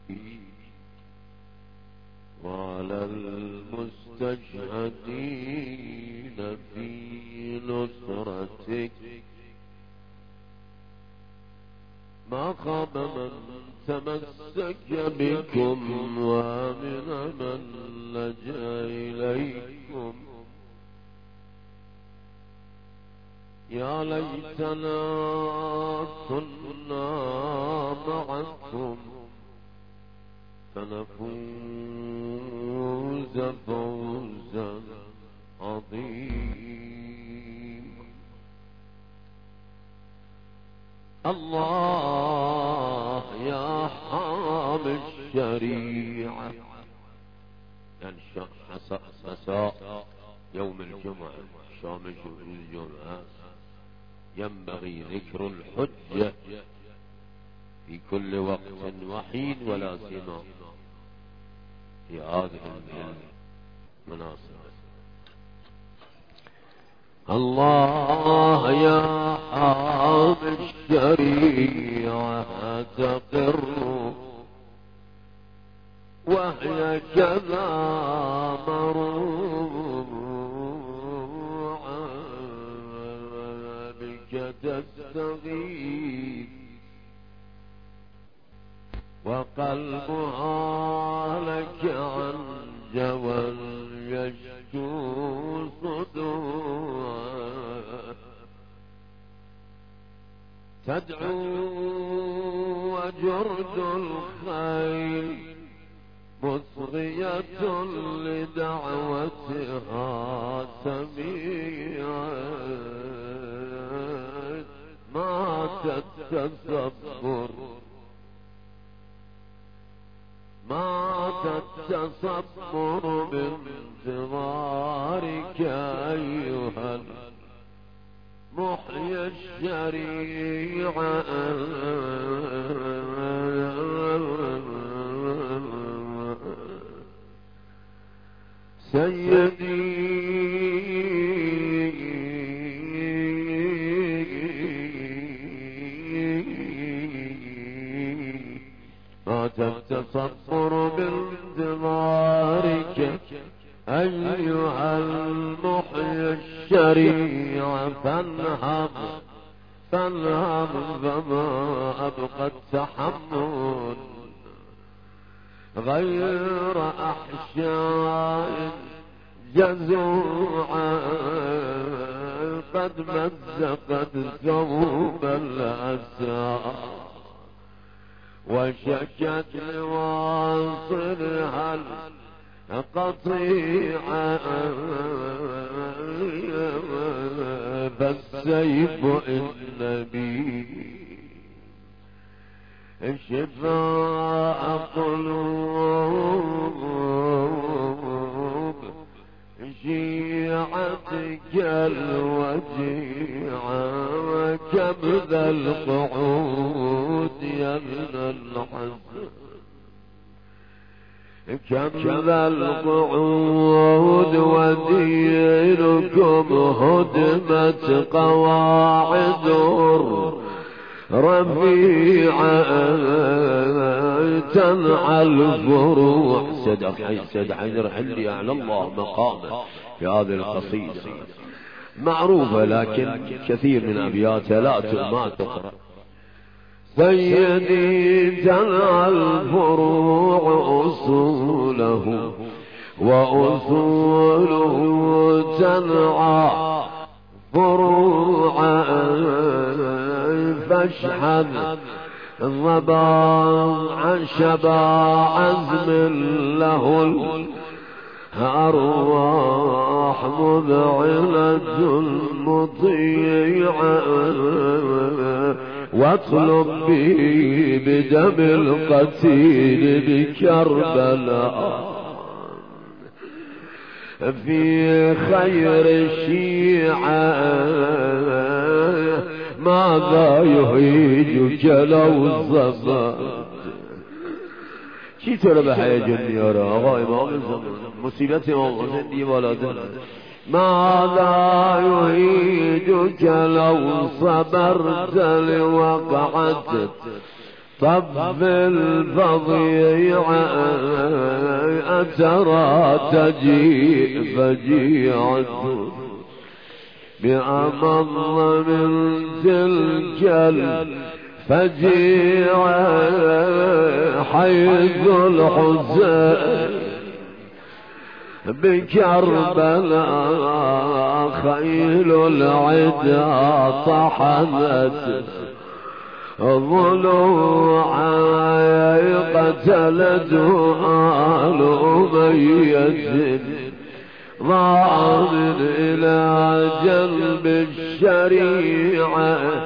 وعلى المستشهدين في نصرتك. ما خاب من تمسك بكم ومن من لجأ إليكم. يا ليتنا كنا معكم فنفوز فوزا عظيما. الله يا حامي الشريعة. يعني مساء يوم الجمعة شام الجمعة ينبغي ذكر الحجة في كل وقت وحين ولا سيما في هذه المناسبة. الله يا حامي الشريعة تقر وهي كذا مروعة بك تستغيث وقلبها لك عن جوى يشكو صدوعا. تدعو وجرد الخيل مصغية لدعوتها سميعة. مات التصبر بانتظارك أيها المحيي الشريعة. سيدي ما تتصبر بانتظارك أيها المحيي الشريعة. فانهض فما أبقى التحمل غير أحشاء جزوعا قد مزقت ثوب الأسى وشكت لواصلها القطيعة. فالسيف النبي شفاء قلوب شيعتك الوجيعة. كم ذا القعود يا ابن الحسن كم ذا القعود ودينكم هدمت قواعد رفيعة تنعى الفروع. سيد حيدر حلي على الله مقامه في هذه القصيدة معروفة لكن كثير من أبياتها ما تقرأ. سيدي تنعى الفروع أصوله وأصوله تنعى فروعا. فاشحذ الضباع شبا عزم له الأرواح مذعنة مطيعة. واطلب به بدم القتيل بكربلاء في خير الشيعة. ماذا يهيجك لو الزمان چی تو رو به هیجان میاره آقا امام زمان مصیبت امام زندی ولادن. ماذا يهيجك لو صبرت لوقعت طب البضيع أترى تجيء فجيعة بأمض من تلك الفجيعة حيث الحسين بكربلاء خيل العدا طحنت ضلوعا قتلته آل أمية ضامن إلى جلب الشريعة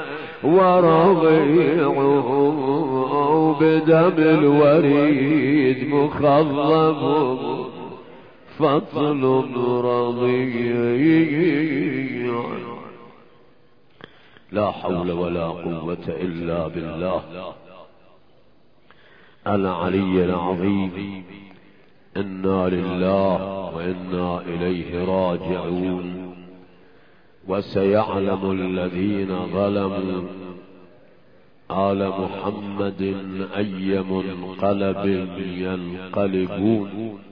ورضيعه بدم الوريد مخضب فضل رضيع. لا حول ولا قوة إلا بالله العلي العظيم. إنا لله وإنا إليه راجعون. وسيعلم الذين ظلموا آل محمد أي منقلب ينقلبون.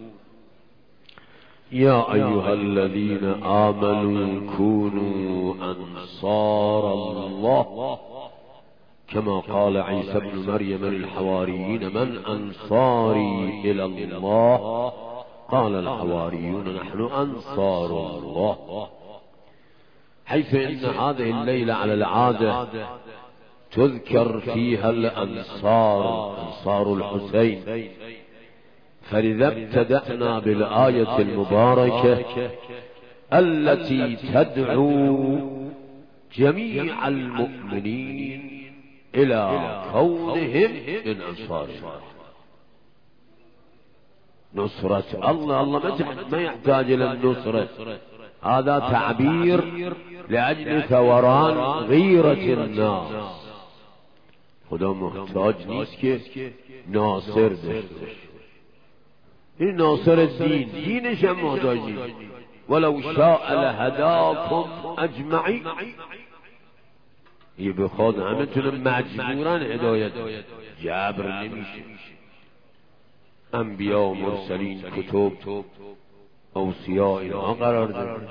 يا أيها الذين آمنوا كونوا أنصار الله كما قال عيسى بن مريم للحواريين من أنصاري إلى الله قال الحواريون نحن أنصار الله. حيث إن هذه الليلة على العادة تذكر فيها الأنصار أنصار الحسين، فلذا ابتدأنا بالآية المباركة التي تدعو جميع المؤمنين إلى كونهم من أنصار الله. نصرة الله ما يحتاج إلى النصرة، هذا تعبير لأجل ثوران غيرة الناس. خدا محتاج نیست که ناصر داشته باشه. این ناصر الدین دینش هم محتاج نیست. ولو شاء لهداكم اجمعین. یه بخواد همه تونم مجبورن هدایت جبر نمیشه. انبیاء و مرسلین کتب اوصیا اینها قرار داره.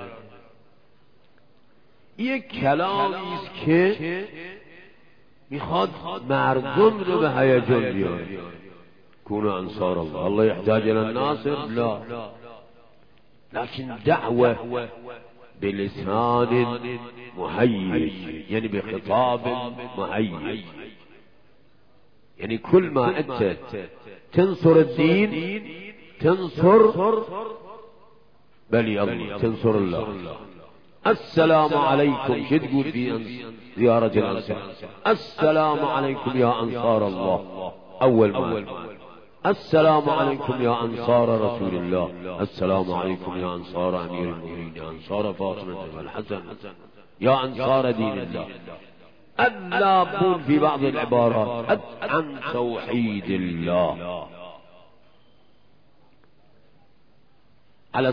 یک کلامی است که میخواد مردم رو به هیجان بیاره. كونوا انصار الله. الله يحتاج الى الناصر؟ لا، لكن دعوة بلسان مهيج، يعني بخطاب مهيج. يعني كل ما انت تنصر الدين تنصر بلي الله، تنصر الله. السلام عليكم، شو تقول في زيارة الأنصار؟ السلام عليكم يا أنصار الله. أول ما السلام عليكم يا أنصار رسول الله، السلام عليكم يا أنصار أمير المؤمنين، يا أنصار فاطمة والحسن، يا أنصار دين الله. اللابون في بعض العبارات عن توحيد الله على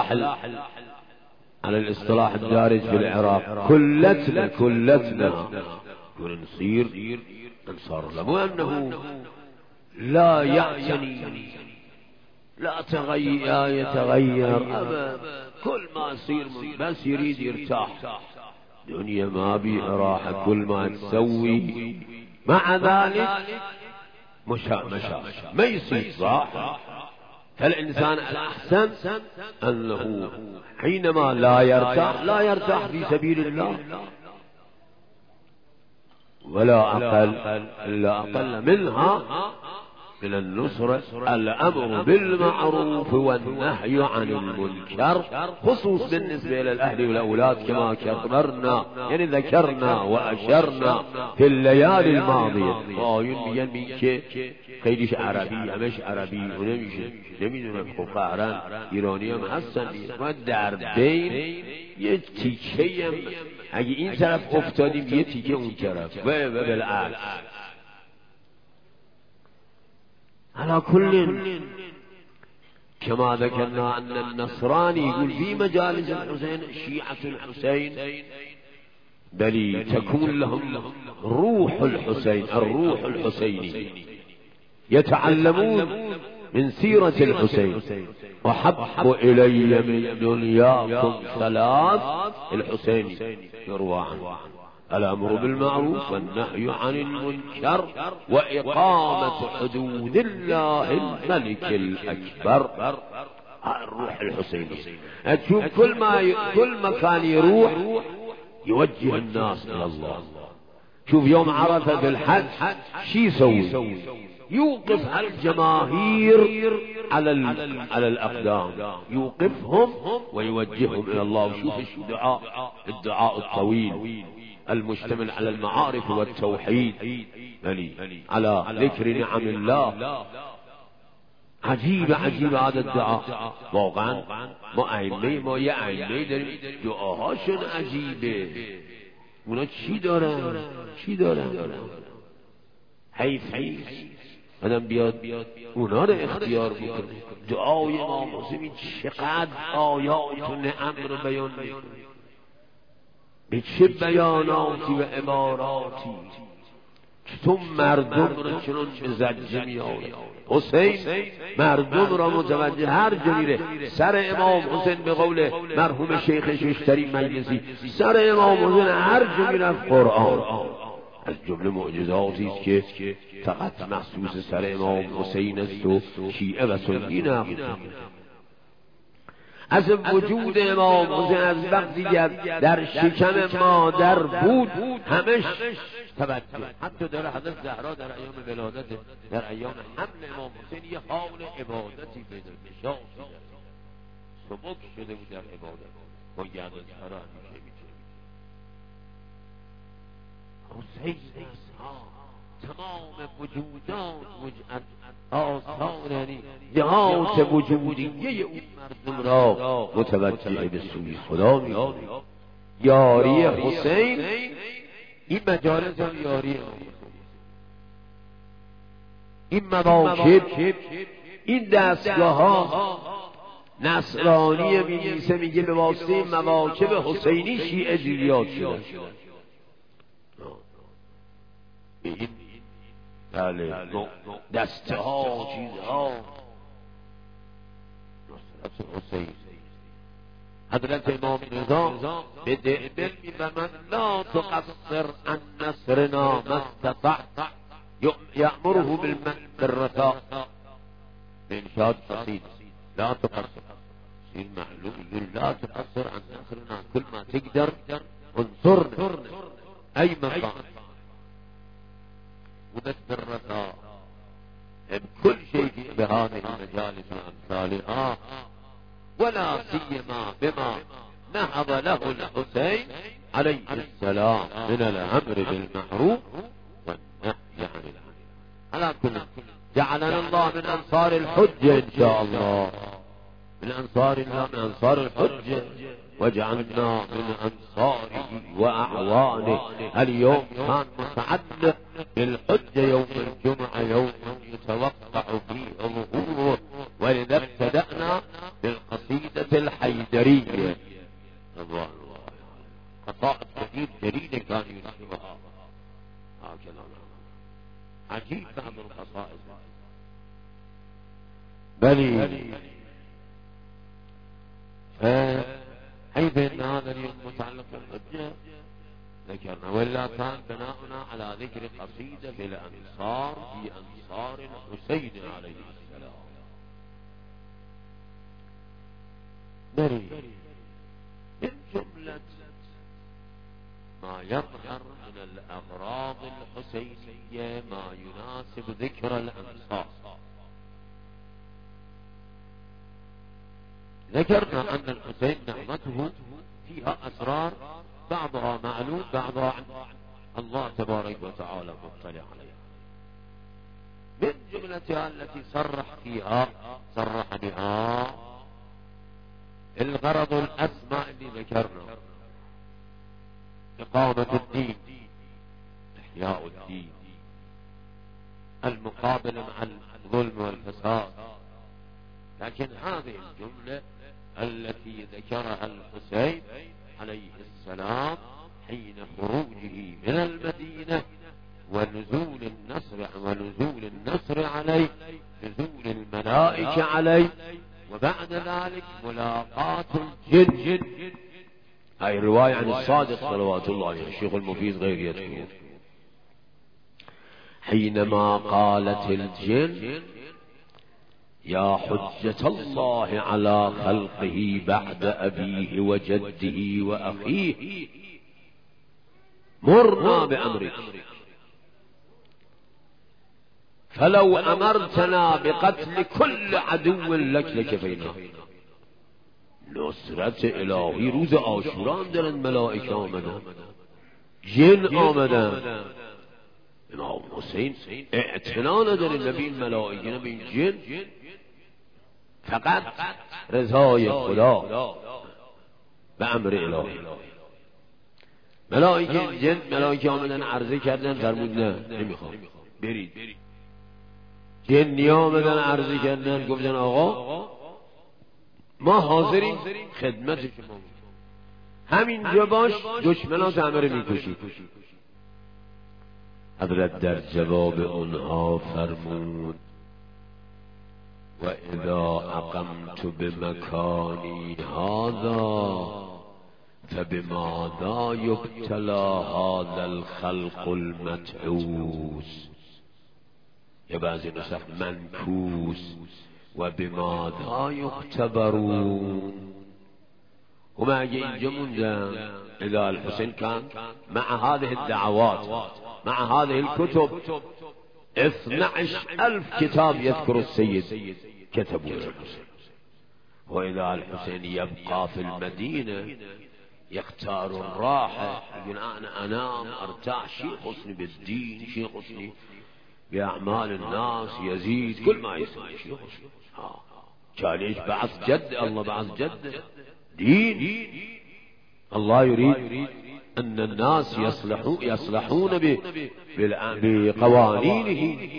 الاصطلاح الدارج في العراق. كلتنا نصير أنصار الله، مو أنه لا يعني لا يتغير أبدا. كل ما يصير بس يريد يرتاح، دنيا ما بيها راحة. كل ما تسوي مع ذلك مشا ما يصير راحة. فالإنسان الأحسن أنه حينما لا يرتاح في سبيل الله، ولا أقل منها من النصرة الأمر بالمعروف والنهي عن المنكر، خصوص بالنسبة إلى الأهل والأولاد كما كررنا، يعني ذكرنا وأشرنا في الليالي الماضية. ينبي خیلیش عربی همش عربی و نمیدونم خب قهرن ایرانی هم هستن و در بین یه تیکه هم اگه این طرف افتادیم یه تیکه اون طرف و بالعکس. على كل كما ذكرنا أن النصراني يقول في مجالس الحسين شيعة الحسين بل تكون لهم روح الحسين، الروح الحسيني، يتعلمون من سيرة الحسين. وحب إلي من دنياكم ثلاث، الحسين يروى عنه: الأمر بالمعروف والنهي عن المنكر وإقامة حدود الله الملك الأكبر. الروح الحسيني، تشوف كل مكان يروح يوجه الناس إلى الله. شوف يوم عرفة في الحج شي يسوي؟ يوقف الجماهير على الأقدام، يوقفهم ويوجههم إلى الله. وشوف الدعاء الطويل المشتمل على المعارف والتوحيد، على ذكر نعم الله. عجيبة هذا الدعاء واقعا. ما يأيمي در دعاهاشون عجیبه. اونا چی دارن حیث آدم بیاد اونا رو اختیار بکنه. دعای امام حسین چقدر آیات و نعم رو بیان میکنه، به چه بیاناتی و عباراتی. چطور مردم رو چنان به زجه میآورد. حسین مردم را متوجه هر جا میره. سر امام حسین به قول مرحوم شیخ ششتری مجلسی، سر امام حسین هر جا میرفت قرآن. از جمله معجزاتی است که فقط مخصوص سر امام حسین است و شیعه و سنی نقل. از وجود امام حسین از وقتی در شکم مادر بود همش توجه. حتی در حضرت زهرا در ایام ولادت، در ایام حمل امام حسین یه حال عبادتی پیدا نشاطی سبک شده بود در عبادت. ما گردن سرا همیشه حسین تمام وجودات آثار یعنی جهات وجودیه اون مردم را متوجه به سوی خدا می‌کنه. یاری حسین این مجالس هم یاری این مواکب، این دستگاه ها. نصرانی می‌نویسه میگه به واسطه مواکب حسینی شیعه جریات شده. این بله دسته ها چیزها نصرت حسین. حضرت امام رضا به دعبل می‌فرماند: لا تقصر عن نصرنا ما استطعت، یأمره بالرفاق. انشاد قصید لا تقصر، این معلوم لا تقصر عن نصرنا، كل ما تقدر انصرنا اي مكان ونذكر الرضا بكل شيء بهذه المجالس وأمثالها، ولا سيما بما نهض له الحسين عليه السلام من الأمر بالمعروف والنهي عن المنكر. على كل جعلنا الله من أنصار الحجة إن شاء الله، من أنصار الله، من أنصار الحجة، وجعلنا من أنصاره وأعوانه. اليوم كان متعلق بالحجة يوم الجمعة، يوم يتوقع فيه ظهوره، ولذا ابتدأنا بالقصيدة الحيدرية. الله قصائد كثير جديدة كان ينشرها هكذا. عجيب بعض القصائد. بلي حيث ان هذا اليوم متعلق بالحجة ذكرنا، ولا كان بناؤنا على ذكر قصيدة في الأنصار في أنصار الحسين عليه السلام. من جملة ما يظهر من الأغراض الحسينية ما يناسب ذكر الأنصار. ذكرنا أن الحسين نعمته فيها أسرار، بعضها معلوم بعضها الله تبارك وتعالى مطلع عليها. من جملتها التي صرح بها الغرض الأسمى اللي ذكرنا: إقامة الدين، إحياء الدين، المقابلة مع الظلم والفساد. لكن هذه الجملة التي ذكرها الحسين عليه السلام حين خروجه من المدينة ونزول النصر عليه، نزول الملائكة عليه، وبعد ذلك ملاقاة الجن. هاي الرواية عن الصادق صلوات الله عليه، الشيخ المفيد غير يذكر حينما قالت الجن يا حجة الله على خلقه بعد أبيه وجده وأخيه مرنا بأمرك، فلو أمرتنا بقتل كل عدو لك لكفينا. نصرت الهی روز عاشورا دارن ملائکه آمدن، جن آمدن. امام حسین اعتنا نداره نبی این ملائکه نبی این جن، فقط رضای خدا به امر الهی. ملائکه آمدن عرضه کردن، فرمود نه نمیخوام برید. جنی آمدن عرضه کردن، گفتن آقا ما حاضریم خدمت شما، همینجا باش، دشمنات همه رو میکشید. حضرت در جواب اونها فرمود و اذا اقمت بمکانی هذا فبماذا یبتلی هذا الخلق المتعوس، یا بعضی نسخ منکوس، و بماذا یختبرون. هم اگه اینجا موندن اذا الحسین كان مع هذه الدعوات مع هذه الكتب 12,000 كتاب يذكر السيد كتبوا الحسين، وإذا الحسين يبقى في المدينة يختار الراحة، يقول أنا أنام أرتاح، شيء خصني بالدين، شيء خصني بأعمال الناس، يزيد كل ما يسوي شيء خصني. كان ايش بعث جد الله، بعث جد دين. الله يريد أن الناس يصلحون بقوانينه.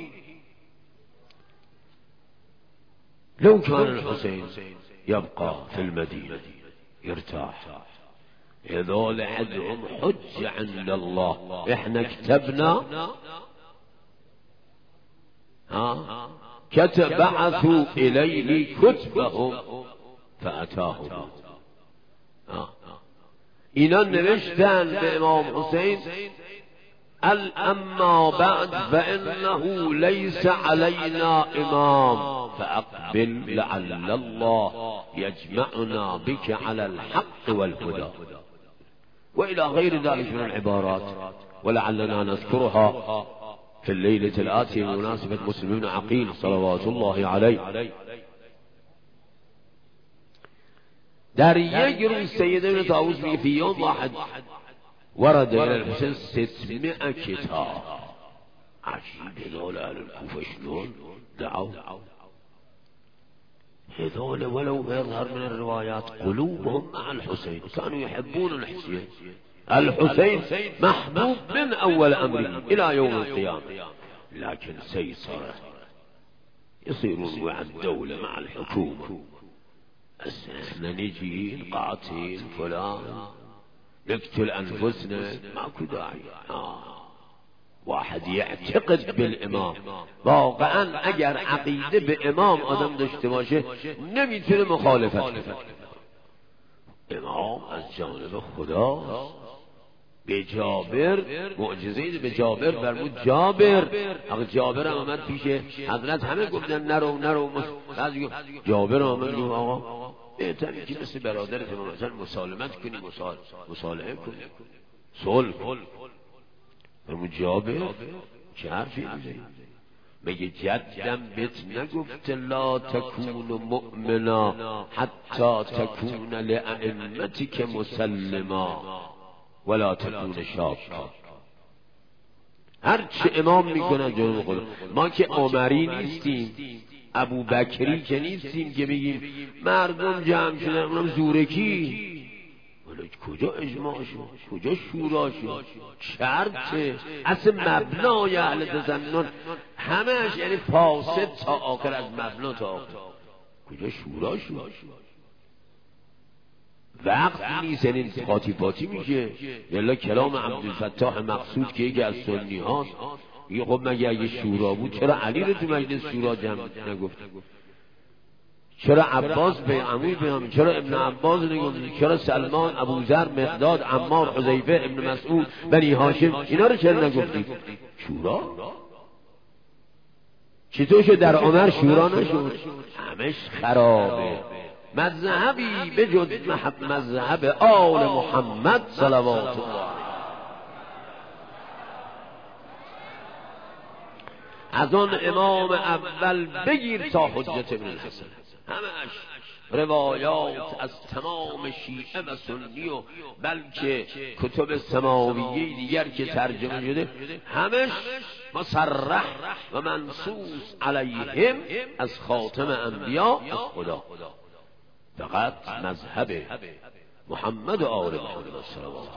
لو كان الحسين يبقى في المدينة يرتاح، هذول عندهم حجة عند الله. احنا كتبنا بعثوا إليه كتبهم فأتاهم. اینا نوشتن به امام حسین اما بعد فإنه ليس علينا امام فأقبل لعل الله يجمعنا بك على الحق والهدى، وإلى غير ذلك من العبارات، ولعلنا نذكرها في الليلة الآتية بمناسبة مسلم بن عقيل صلوات الله عليه. در یک روز سید ابن طاووس میگه فی یوم واحد ورد الى الحسین 600 کتاب. عجیب، هذول اهل الكوفه شلون دعوا، هذول ولو ما يظهر من الروايات قلوبهم مع الحسين، كانوا يحبون الحسين. الحسين محبوب من اول امره الى يوم القيامه، لكن سيسر يصيرون مع الدوله مع الحكومه. احنا نجي نقاتل فلان نقتل انفسنا، ماكو داعي. واحد يعتقد بالامام، واقعا اگر عقیده به امام آدم داشته باشه نمیتونه مخالفت کنه. امام از جانب خدا به جابر معجزه به جابر فرمود جابر. اگه جابر آمد پیش حضرت همه گفتن نرو بعضی جابر آمد گفت آقا بهتره که مثل برادرت مثلا مسالمت کنی، مصالحه کنی، صلح. فرمود جابر چه حرفی میزنی؟ مگه جدم بهت نگفت لا تکون مؤمنا حتی تکون لأئمتک مسلما ولا تکون شاکا. هرچه امام میکنن جنوب خدا. ما که عمری نیستیم، ابو بکری که نیستیم که بگیم مردم جمع شدن اونم زورکی. ولی کجا اجماع شد، کجا شورا شد، شرطه اصل مبنای اهل تسنن همش یعنی فاسد تا آخر، از مبنا تا آخر. کجا شورا شد؟ وقت نیست، یعنی قاطی پاتی میشه. یلا کلام عبدالفتاح مقصود که یکی از سنی هاست میگه خب مگه اگه شورا بود چرا علی رو تو مجلس شورا جمع نگفت؟ چرا عباس به عموی پیامبر، چرا ابن عباس نگفت؟ چرا سلمان، ابوذر، مقداد، عمار، حذیفه، ابن مسعود، بنی هاشم، اینا رو چرا نگفتید؟ شورا چطور شد در عمر شورا نشد؟ همش خرابه. مذهبی به جز مذهب آل محمد صلوات الله از آن امام اول بگیر تا حجت ابن الحسن، همش روایات از تمام شیعه و سنی و بلکه کتب سماویه دیگر که ترجمه شده همش مصرح و منصوص علیهم از خاتم انبیا از خدا. فقط مذهب محمد و آل محمد صلوات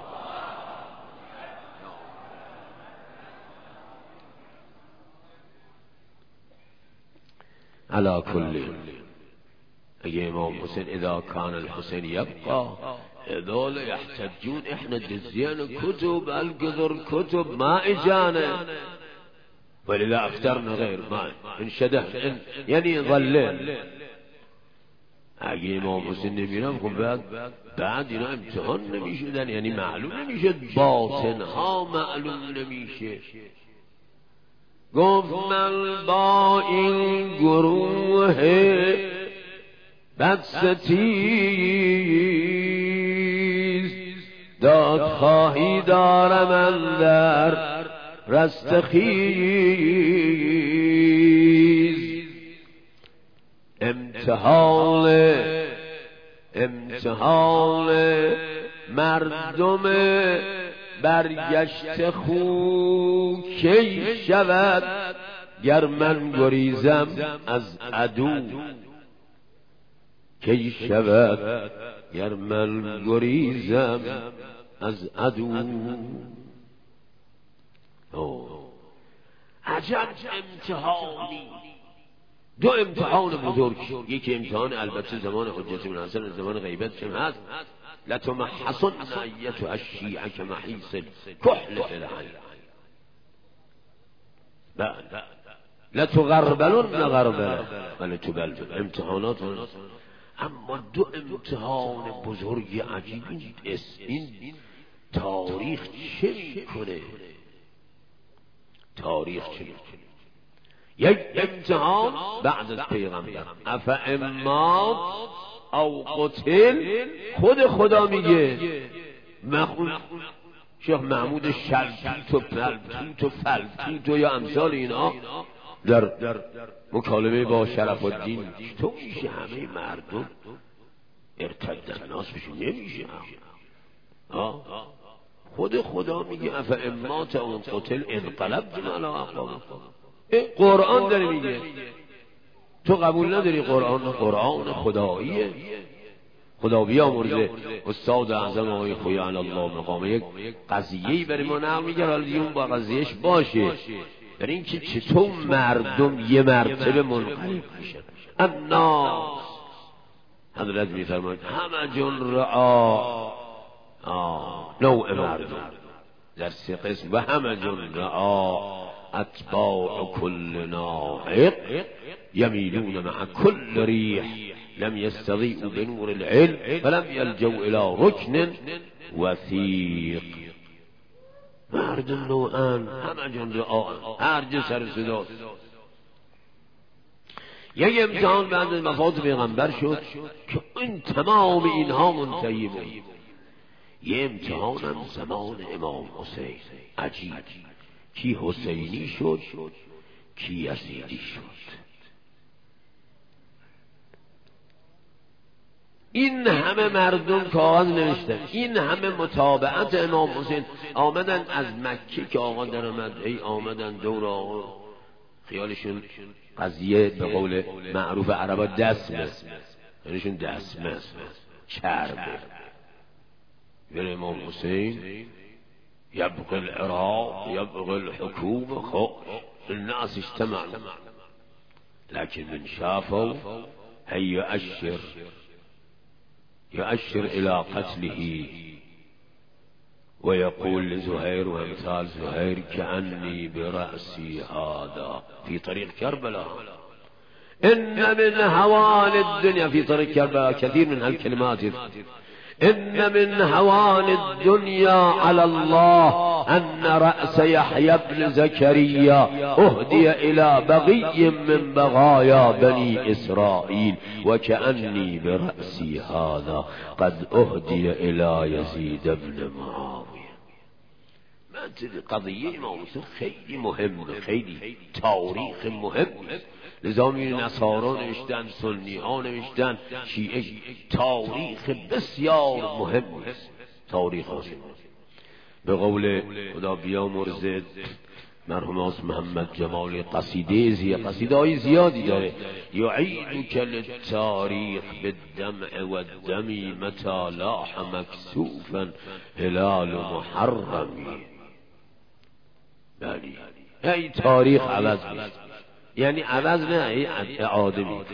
علی کل. اگه امام حسین اذا کان الحسین یبقى اذا لیحتجون، احنا جزیان کتب القدر کتب ما اجانه ولذا افترنا غیر ما انشده یعنی ظلل. اگه امام حسین نمیرم خب بعد اینا امتحان نمیشدن، یعنی معلوم نمیشد، باطن ها معلوم نمیشه. گفت من با این گروه بدستیز داد خواهی دارم اندر رستخیز. امتحان مردم برگشت خو کی شود گر من گریزم از عدو، کی شود گر من گریزم از عدو. عجب امتحانی، دو امتحان بزرگ. یکی امتحان البته زمان حجت بن حسن، زمان غیبت چم هست، لتمحصن ایتها الشیعه کمحیص الکحل فی العین، لتغربلن غربله ولتبلبل. امتحانات. اما دو امتحان بزرگ عجیب. این تاریخ چه میکنه؟ تاریخ چه میکنه؟ یک امتحان بعد از پیغمبر، افامات او قتل، خود خدا میگه. شیخ محمود شلتوت و پلتوت و فلتوت و یا امثال اینا در مکالمه با شرف الدین، تو میشه همه مردم ارتدن ناس بشه؟ نمیشه. خود خدا میگه افامات او قتل انقلبتم علی اعقابکم. قرآن داره میگه، تو قبول نداری قرآن خداییه. خدا بیامرزه استاد اعظم آقای خویان الله مقامه یک قضیه‌ای برای ما نقل میگه، حالا دیگه اون با قضیهش باشه، در این که چطور مردم یه مرتبه منقلب میشن. الناس، حضرت میفرماید همه جن رعا، نوع مردم در سه قسم، و همه جن رعا اتباع کل ناحق یمیلون مع کل ریح لم یستضیئوا بنور العلم فلم یلجوا الی رکن وثیق. مردم نوعان، همه جن رعا، هر جا سر صداست. یک امتحان بعد از وفات پیغمبر شد که این تمام اینها منتهی بود. یه امتحان هم زمان امام حسین، عجیب، کی حسینی شد کی یزیدی شد. این همه مردم کاغذ نوشتن، این همه متابعت امام حسین. آمدن از مکه که آقا در آمد، آمدن دور آقا، خیالشون قضیه به قول معروف عربا دسمه، خیالشون دسمه چربه. بر امام حسین يبقى العراق يبقى الحكومة، خب الناس اجتمعوا، لكن من شافوا هي أشر يؤشر إلى قتله ويقول لزهير وامثال زهير كأني برأسي هذا في طريق كربلاء. إن من هوان الدنيا في طريق كربلاء كثير من هالكلمات. إن من هوان الدنيا على الله أن رأس يحيى بن زكريا أهدي إلى بغي من بغايا بني إسرائيل وكأني برأسي هذا قد أهدي إلى يزيد بن معاوية. ما تدري قضية موضوع خیلی مهمه، خیلی تاریخ مهم. لذا می‌بینید نصارا نوشتن، سنی ها نوشتن، شیعه، تاریخ بسیار مهم است. تاریخ هاست. به قول خدا بیامرزد مرحوم آقا محمد جمالی قصیده های زیادی داره. یعید کل تاریخ بالدمع و الدمی متى لاح مکسوفا هلال محرمی. بلی یعنی تاریخ عوض میشه، یعنی عوض نه، اعاده میکنه.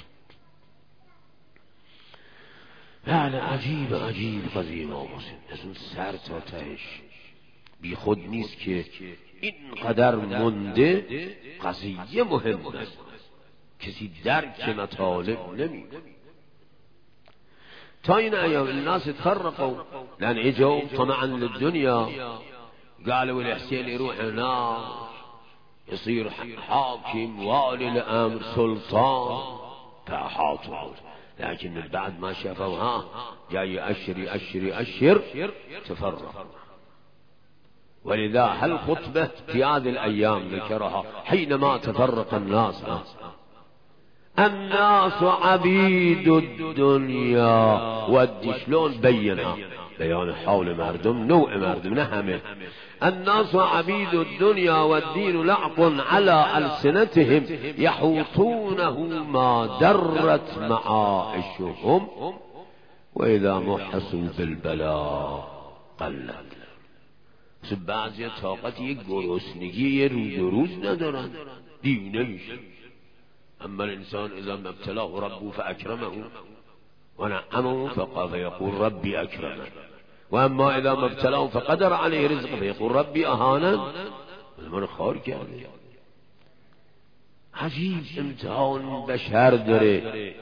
بله عجیب قضیه ما از اون سر تا تهش بی خود نیست که اینقدر مونده. قضیه مهم است، کسی درک مطالب نمیکنه. تا این ایام الناس تفرقوا لان اجوا طمعا للدنيا قالوا الحسين يروح هناك يصير حاكم والي الامر سلطان فاحاطوا. لكن من بعد ما شافوها جاي أشر تفرق. ولذا هالخطبة في هذه الأيام ذكرها حينما تفرق الناس عبيد الدنيا. ودي شلون بينها بيان حول مردم، نوع مردم نهمه. الناس عبيد الدنيا والدين لعب على ألسنتهم يحوطونه ما درت معائشهم وإذا محسوا بالبلاء قلت. بعضی طاقت یک گرسنگی روز ندارن، دیونه میشه. اما الانسان اذا ما ابتلاه ربه فاكرمه ونعمه فيقول ربي اكرمن، واما اذا ما ابتلاه فقدر عليه رزقه فيقول ربي اهانن. من خار کرده. عجیب امتحان بشر داره.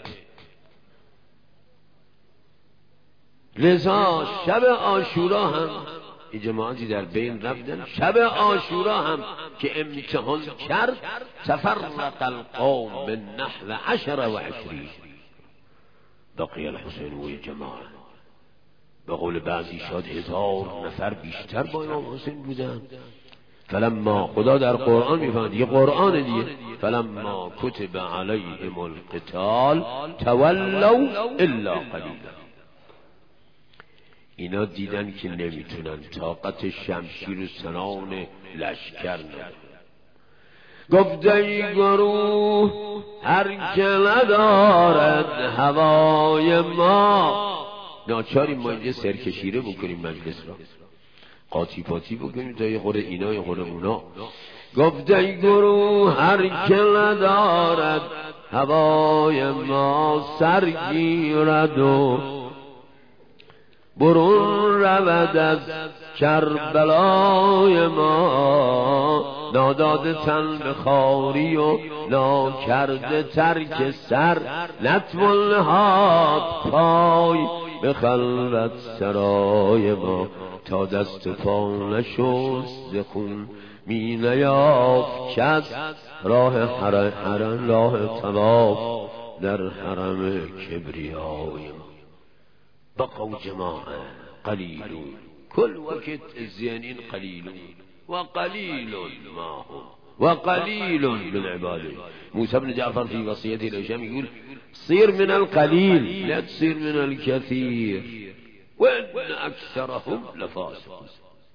لذا شب عاشورا هم این جماعتی در بین رفتن، شب عاشورا هم که امتحان کرد تفرق القوم بالنحو 10 و 20 بقي الحسين و جماعه. به قول بعضی شاید 1000 نفر بیشتر با امام حسین بودن. فلما خدا در قرآن میفهمد، یه قرآن دیگه، فلما كتب عليهم القتال تولوا الا قليلا. اینا دیدن که نمیتونن، طاقت شمشیر و سنان لشکر ندارن. گفت ای گروه هر که ندارد هوای ما. ناچاری ما اینجا سرکشیره بکنیم مجلس را، قاطی پاتی بکنیم تا یه خورده اینا یه خورده اونا. گفت ای گروه هر که ندارد هوای ما سرگیرد و برون رود از کربلای ما. ناداده تن به خاری و ناکرده ترک سر، نتوان نهاد پای به خلوت سرای ما. تا دست پا نشست ز خون می نیافت کس، راه حرم راه طواف در حرم کبریای ما. بقوا جماعة قليلون كل وقت الزينين قليلون وقليل ما هم وقليل من عباده. موسى بن جعفر في وصيته لهشام يقول صير من القليل لا تصير من الكثير وإن أكثرهم لفاسقون.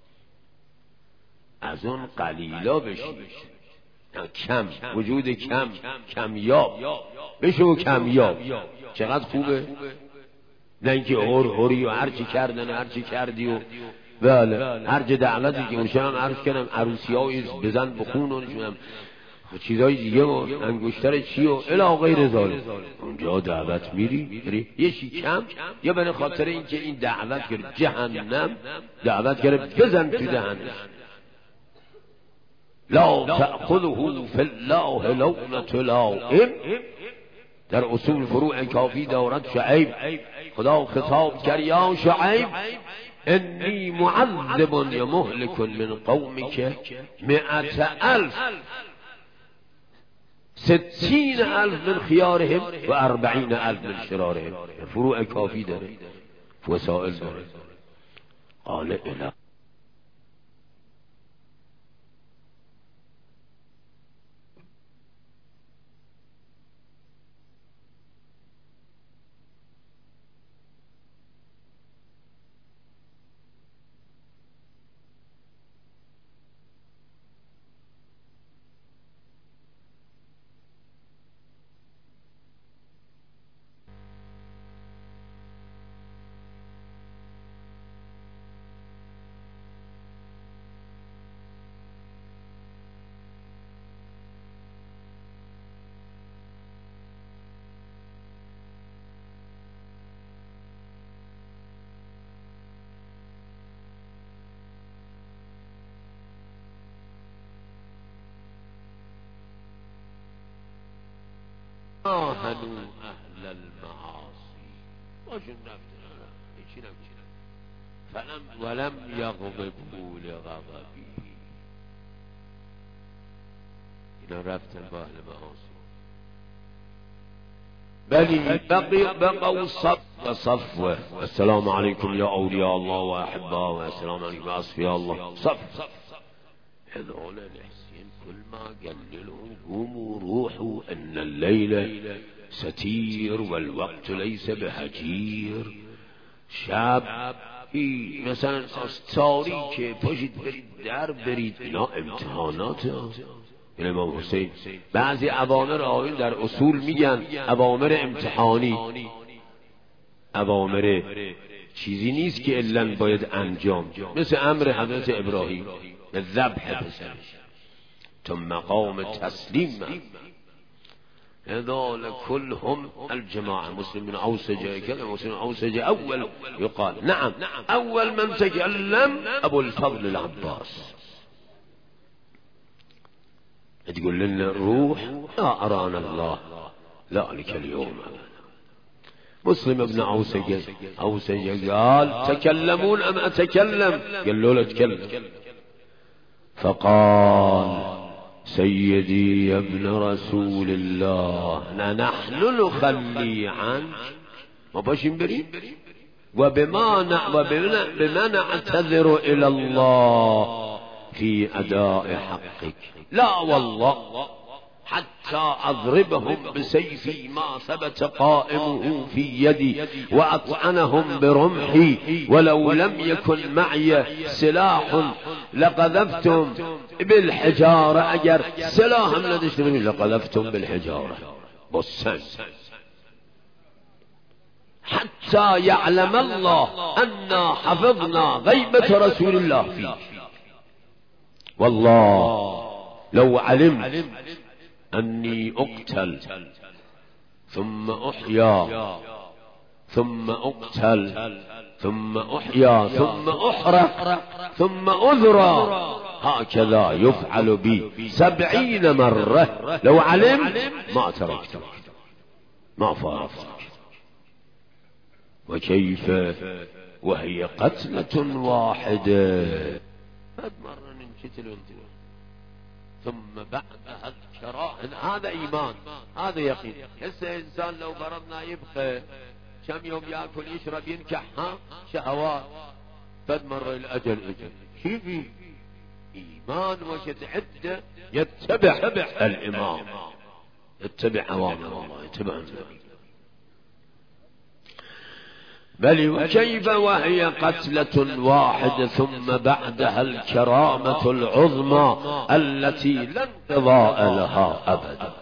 از اون قلیلا بشید، کم وجود کمیاب بشو و کمیاب. چقدر خوبه، نه اینکه هوری و هرچی کردن و هرچی کردی و بله هرچی دعوتی که اونشان عرض کردم عروسی های بزن بخون و نشونم و چیزای دیگه و انگشتر چی و الی غیر ذالک. اونجا دعوت میری یه شیکم یا به خاطر اینکه این دعوت کرد جهنم، دعوت کرد بزن تو دهنش. لا تأخذه فی الله لومة لائم. در اصول فروع کافی دارد شعیب. خدا خطاب کرد یا شعیب انی معذب یا مهلک من قومک 100,000 60,000 من خیارهم و 40,000 من شرارهم. فروع کافی داره، وسائل داره. قال اله آهنوا اهل المعاصی باشون رفتن هیچی نمیشن ولم یغضبوا لغضبی. اینا رفتن با اهل معاصی. بلی بقوا صفوه. السلام علیکم یا اولیاء الله و احبا و السلام علیکم اصفیاء الله. صف هذول الحسين كل ما قال لهم قوموا روحوا ان الليل ستير والوقت ليس بهجير. شب مثلا تاریکه پاشید برید در برید. اینا امتحانات. این امام حسین بعضی اوامر آیین در اصول میگن اوامر امتحانی. اوامر چیزی نیست که الا باید انجام، مثل امر حضرت ابراهیم به ذبح پسرش تو مقام تسلیم. هذول كلهم الجماعة مسلم بن أوسجة كذا مسلم بن أوسجة أول يقال نعم أول من تكلم أبو الفضل العباس. تقول لنا الروح لا أرانا الله ذلك اليوم. مسلم بن أوسجة قال تكلمون أم أتكلم؟ قال له لا تكلم. فقال سيدي يا ابن رسول الله نحن نخلي عنك ما باشیم بریم وبما نعتذر إلى الله في أداء حقك. لا والله حتى أضربهم بسيفي ما ثبت قائمه في يدي وأطعنهم برمحي ولو لم يكن معي سلاح لقذفتم بالحجارة. أجر سلاح من ندشتم لقذفتم بالحجارة بالسن حتى يعلم الله أنا حفظنا غيبة رسول الله فيه. والله لو علمت أني أقتل ثم أحيا ثم أقتل ثم أحيا ثم أحرق ثم أذرى هكذا يفعل بي 70 مرة لو علم ما تركتك ما فارقتك. وكيف وهي قتلة واحدة مرة ننقتل ثم بعدها الكراهن. هذا إيمان هذا يقين. هسه إنسان لو فرضنا يبقى كم يوم يأكل يشرب ينكح شهوات فد مرة الأجل أجل كيف إيمان وشد عدة يتبع الإمام يتبع أوامر الله يتبع النبي. بل وكيف وهي قتلة واحدة ثم بعدها الكرامة العظمى التي لا انقضاء لها أبدا.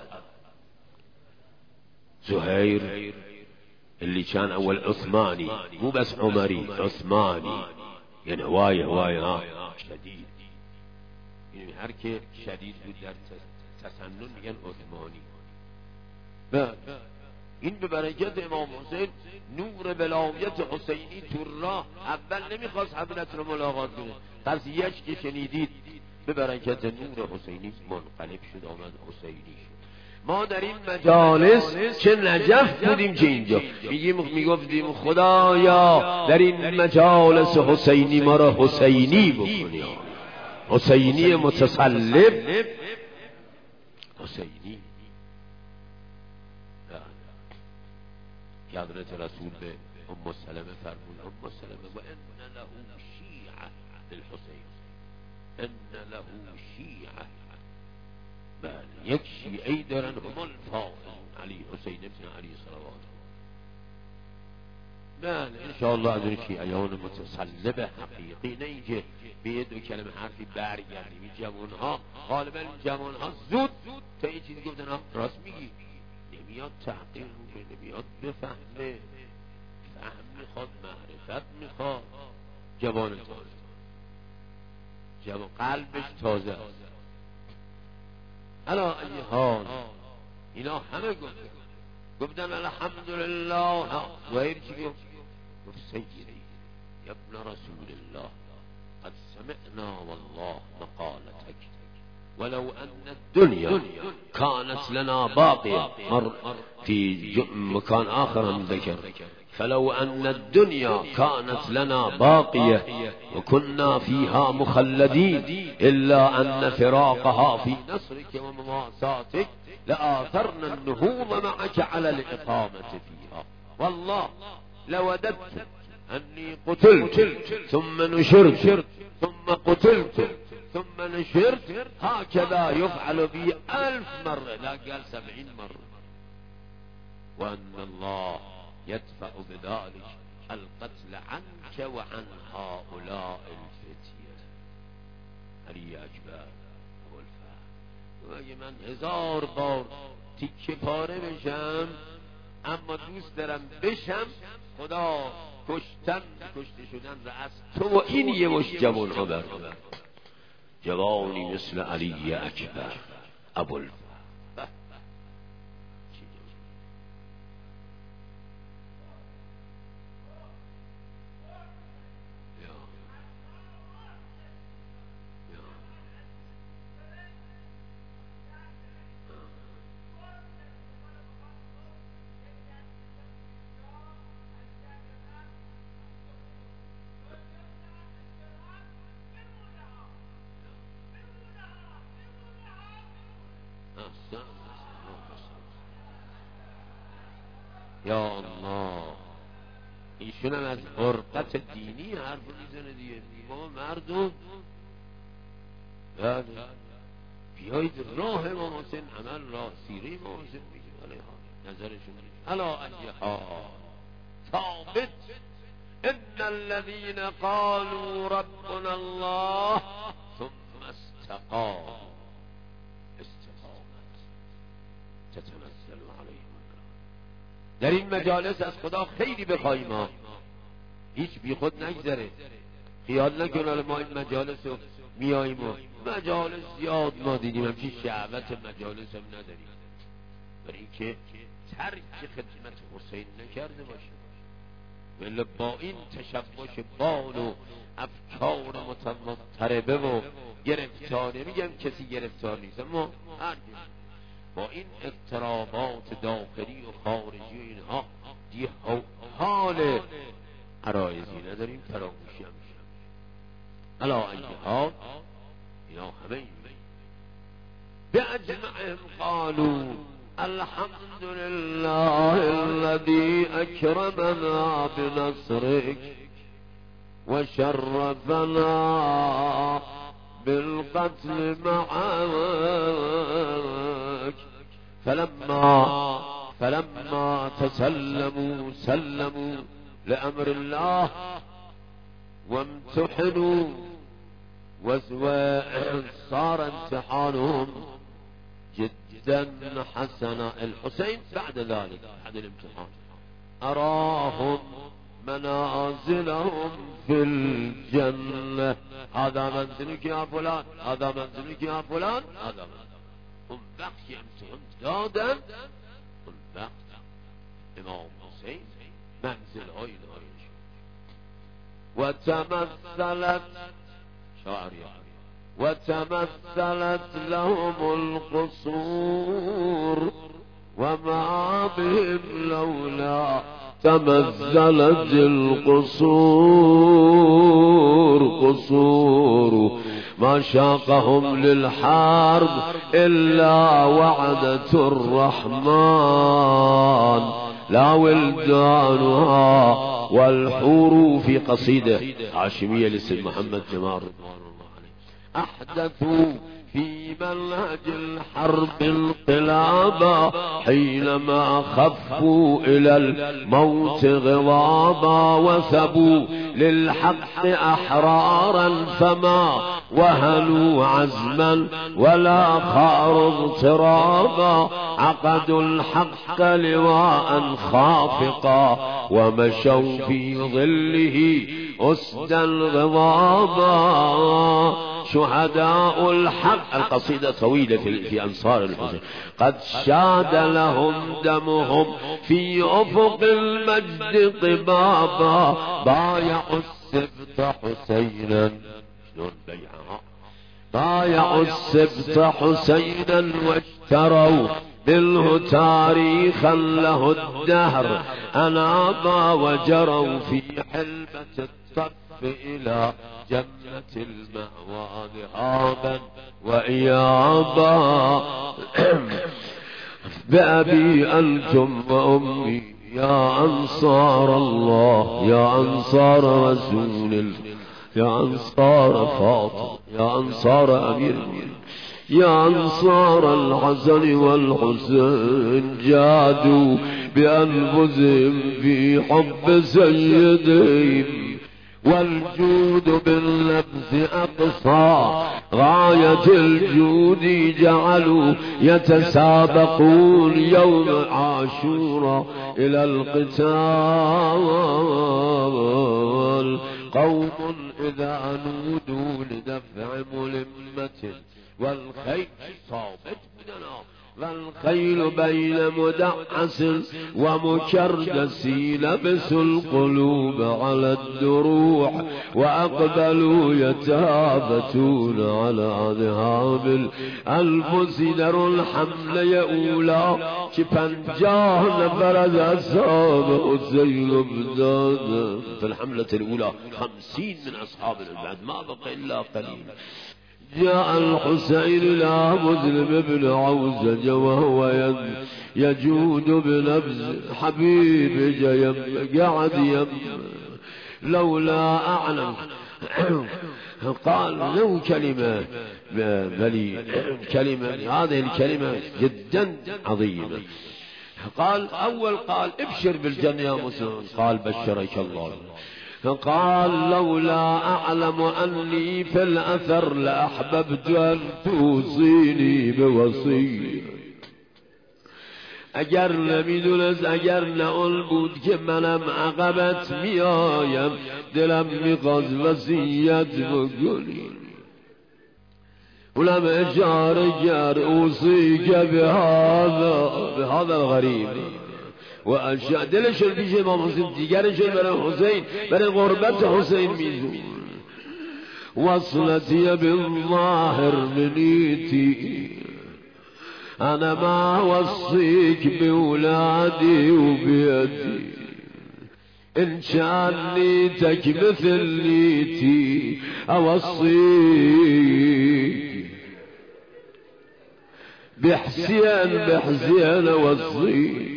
زهير اللي كان أول عثماني مو بس عمري عثماني يعني هواية شديد يعني حركة شديد بدر تسنن میگن عثمانی. این به برکت امام حسین نور ولایت حسینی تو راه اول نمیخواست حضرت رو ملاقات کنه، پس یک که شنیدید به برکت نور حسینی منقلب شد آمد حسینی شد. ما در این مجالس چه نجف بودیم که اینجا میگفتیم خدایا در این مجالس حسینی ما را حسینی بکنی، حسینی متسلب، حسینی. حضرت رسول به ام سلمه فرمود ام سلمه و ان له شیعه للحسین، ان له شیعه، بله یک شیعه دارن هم الفاضل علی حسین ابن علی صلوات. بله انشاءالله از این شیعیان متسلب حقیقی، نه اینکه به یه دو کلمه حرفی برگردیم. این جوانها غالبا این جوانها زود تا این چیزی گفتن راست میگی، نمیاد تحقیق میکنه، نمیاد بفهمه، فهم میخواد، معرفت میخواد. جوان تازه، جوان قلبش تازه است. علا ای حال اینا همه گفتن الحمدلله. غیر چی گفت سیدی ابن رسول الله قد سمعنا والله مقالتك ولو أن الدنيا كانت لنا باقية. مر في مكان آخر من ذكر فلو أن الدنيا كانت لنا باقية وكنا فيها مخلدين إلا أن فراقها في نصرك ومواساتك لآثرنا النهوض معك على الإقامة فيها. والله لوددت أني قتلت ثم نشرت ثم قتلت ثم نشرت، هكذا يفعل بي 1000 مرة، لا قال 70 مرة. وأن الله يدفع بذلك القتل عنك وعن هؤلاء الفتية. علي أكبر هو الفهم. وأجي من 1000 بار تیکه پاره بشم اما دوست دارم بشم خدا کشته شدن را از تو و این یه مش جوان ها بر جوانی مثل علی اکبر ابوالفضل. یا الله ایشون هم از حرقت دینی حرف میزنه دیگه. ما مردم بیایید راه امام حسین عمل را سیره امام حسین بگیم علیها نظرشون علا ایها ثابت ان الذين قالوا ربنا الله ثم استقاموا استقامت تتنزل عليهم. در این مجالس از خدا خیلی بخواهیم ها، هیچ بی خود نگذره. خیال نکنال ما این مجالس رو میاییم و مجالس زیاد ما دیدیم همچین شهوت مجالس هم نداریم، برای اینکه ترک خدمت حسین نکرده باشه. ولی با این تشبش بال و افکار مضطربه و گرفتار، نمیگم کسی گرفتار نیست، اما با این اضطرابات داخلی و خارجی و اینها دیگه حال عرایزی نداریم، فراموشی هم میشم. علا ایها اینا همه این بأجمعهم قالوا الحمد لله الذي أكرمنا بنصرك وشرفنا بالقتل معك. فلما سلموا لأمر الله وامتحنوا وصار امتحانهم جدا حسنا. الحسين بعد ذلك بعد الامتحان أراهم منازلهم في الجنة. هذا منزلك يا فلان، هذا منزلك يا فلان، هذا منزلك. اون وقت که امتحان دادن، اون وقت امام حسین منزل های نهایی شد. و تمثلت و تمثلت لهم القصور و ما بهم لولا تمثلت القصور قصور ما شاقهم للحرب إلا وعدة الرحمن لا ولدانها والحور. في قصيدة هاشمية لسيد محمد جمال رضوان الله عليه: أحدثوا في منهج الحرب انقلابا حينما خفوا إلى الموت غضابا وثبوا للحق أحرارا فما وهنوا عزما ولا خاروا اضطرابا عقدوا الحق لواء خافقا ومشوا في ظله أسدا غضابا شهداء الحق. القصيدة طويلة في أنصار الحسين. قد شاد لهم دمهم في أفق المجد قبابا بايعوا السبط حسينا. شلون بيعها؟ بايعوا السبط حسينا واشتروا منه تاريخا له الدهر أنابا وجروا في حلبة الطف إلى جنة المأوى ذهابا وإيابا. بأبي أنتم وأمي يا أنصار الله يا أنصار رسول الله يا أنصار فاطمة يا أنصار أمير المؤمنين يا أنصار الحسن والحسين جادوا بأنفسهم في حب سيدهم والجود باللبس أقصى غاية الجود جعلوا يتسابقون يوم عاشوراء إلى القتال. قوم إذا نودوا لدفع ملمة والخيل صابت بدنا والخيل بين مدعس ومكردس لبسوا القلوب على الدروع وأقبلوا يتهافتون على ذهاب الأنفس. دروا الحمل يؤولى كفنجاه نفرد أصحاب حسين بدادا. في الحملة الأولى 50 من أصحاب البعد ما بقى إلا قليل. جاء الحسين لا مسلم بن عوزج وهو يجود بنبز حبيب جيم قعد يم لولا أعلم. قال له كلمة بلي كلمة هذه الكلمة جدا عظيمة. قال أول قال ابشر بالجنة يا مسلم. قال بشرك الله. قال لولا أعلم أني في الأثر لأحببت أن توصيني بوصية. اگر نمیدونست اگر نئول بود که منم عقبت میایم دلم میخواست وصیت بکنی. ولم اشاره کرد اوصیک بهذا الغریب و دلشون پیش امام حسین دیگرشون برای حسین برای غربت حسین میزون. وصلتی بالظاهر منیتی انا ما وصيك بولادي وبيدي ان كان نيتك مثل نيتي اوصيك بحسين اوصيك.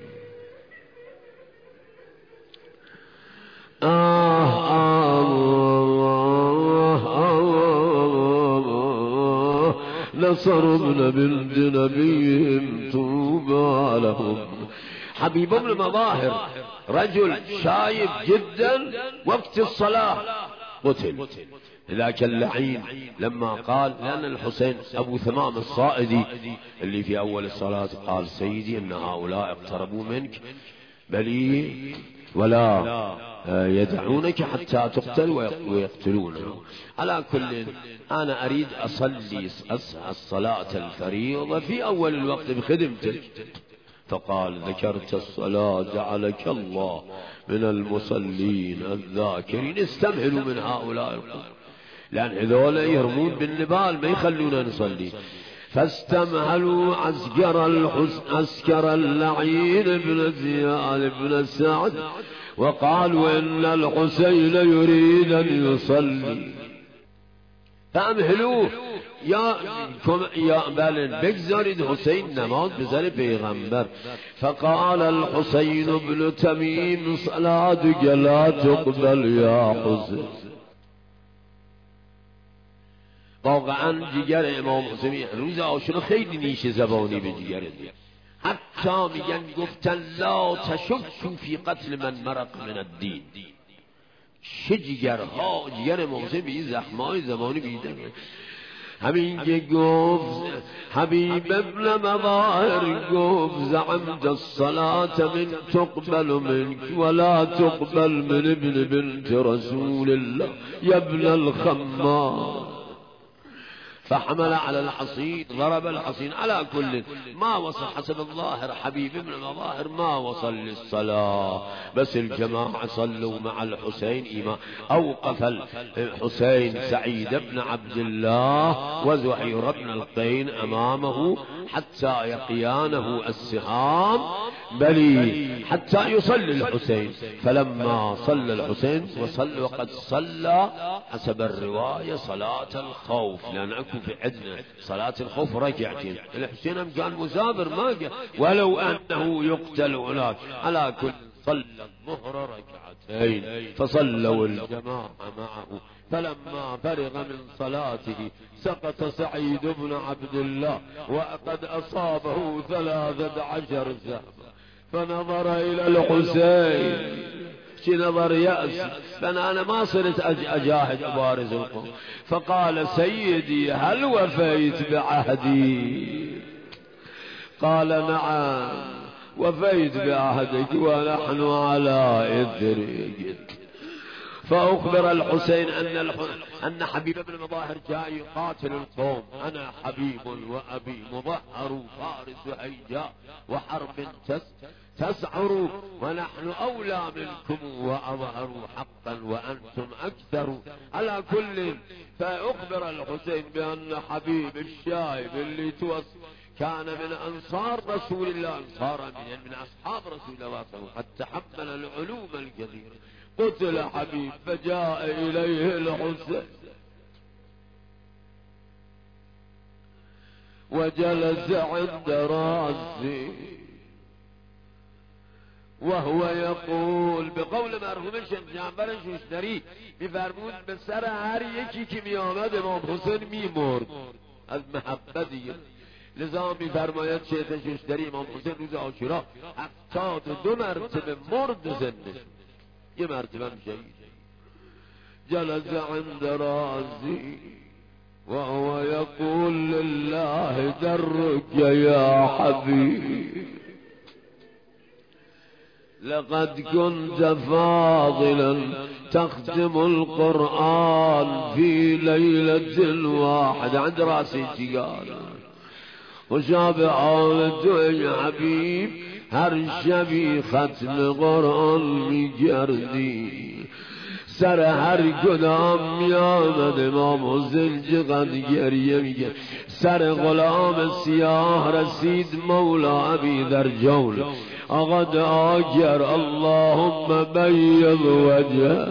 نصر ابن بنت نبيهم طوبى لهم. حبيب بن مظاهر رجل شايب جدا وقت الصلاة قتل. ذاك اللعين لما قال لأن الحسين أبو ثمام الصائدي اللي في أول الصلاة قال سيدي إن هؤلاء اقتربوا منك بلي ولا يدعونك حتى تقتل ويقتلونه. على كل أنا أريد أصلي الصلاة الفريضة في أول الوقت بخدمتك. فقال ذكرت الصلاة جعلك الله من المصلين الذاكرين. استمهلوا من هؤلاء القوم، لأن هذول يرمون بالنبال ما يخلونا نصلي. فاستمهلوا عسكر اللعين بن زياد بن سعد وقالوا إن الحسين يريد أن يصلي فأمهلوه. يا بلن بگذارید حسین نماز بذاره پیغمبر. فقال الحسين بن تميم صلاتك لا تقبل يا حسين. واقعا جگر امام حسین روز عاشورا خیلی نیش زبانی به جگر دید. حتی میگن گفتن لا تشک فی قتل من مرق من الدین. چه جگرها جگر امام حسین به این زخمای زبانی بیدن. همین که گفت حبیب ابن مظاهر گفت زعمت الصلاة من تقبل منك ولا تقبل من ابن بنت رسول الله يا ابن الخمار. فحمل على الحصين ضرب الحصين. على كل ما وصل حسب الظاهر حبيب بن مظاهر ما وصل للصلاة، بس الجماعة صلوا مع الحسين إمام. أوقف الحسين سعيد بن عبد الله وزهير بن القين أمامه حتى يقيانه السهام بلي حتى يصلي الحسين. فلما صلى الحسين وقد صلى حسب الرواية صلاة الخوف، لأن في عندنا صلاة الخوف ركعتين. الحسين كان مسافر ما جاء ولو أنه يقتل هناك. على كل صلى الظهر ركعتين فصلوا الجماعة معه. فلما فرغ من صلاته سقط سعيد بن عبد الله وقد أصابه 13 سهم. فنظر إلى الحسين نظر يأس، فأنا ما صرت أجاهد أبارز القوم. فقال سيدي هل وفيت بعهدي؟ قال نعم وفيت بعهدك ونحن على إثرك. فأخبر الحسين أن حبيب بن مظاهر جاء يقاتل القوم. أنا حبيب وأبي مظهر فارس هيجاء وحرب تسعر ونحن أولى منكم وأظهر حقا وأنتم أكثر. على كل فأخبر الحسين بأن حبيب الشايب اللي كان من أنصار رسول الله، أنصارا من أصحاب رسول الله قد تحمل العلوم الكثيرة. قتل حبيب فجاء إليه الحسين وجلس عند راسه وهو يقول بقول مرحوم جنبرش مشتری میفرمون به سر هر یکی که می آمد امام حسین میمرد از محبتی. لذا میفرماید شیخ ششتری امام حسین روز عاشورا 72 مرتبه مرد زنده، یه مرتبه شهید. جلس عند راسي وهو يقول لله درك يا حبيب لقد كنت فاضلا تختم القرآن في ليلة واحدة. عند راسي قال وشاب عالته يا حبيب هر شبی ختم قرآن می‌کردی. سر هر کدام میامد امام حسین چقدر گریه میکرد. سر غلام سیاه رسید مولا ابی در جول آقا دعا کرد اللهم بيض وجهه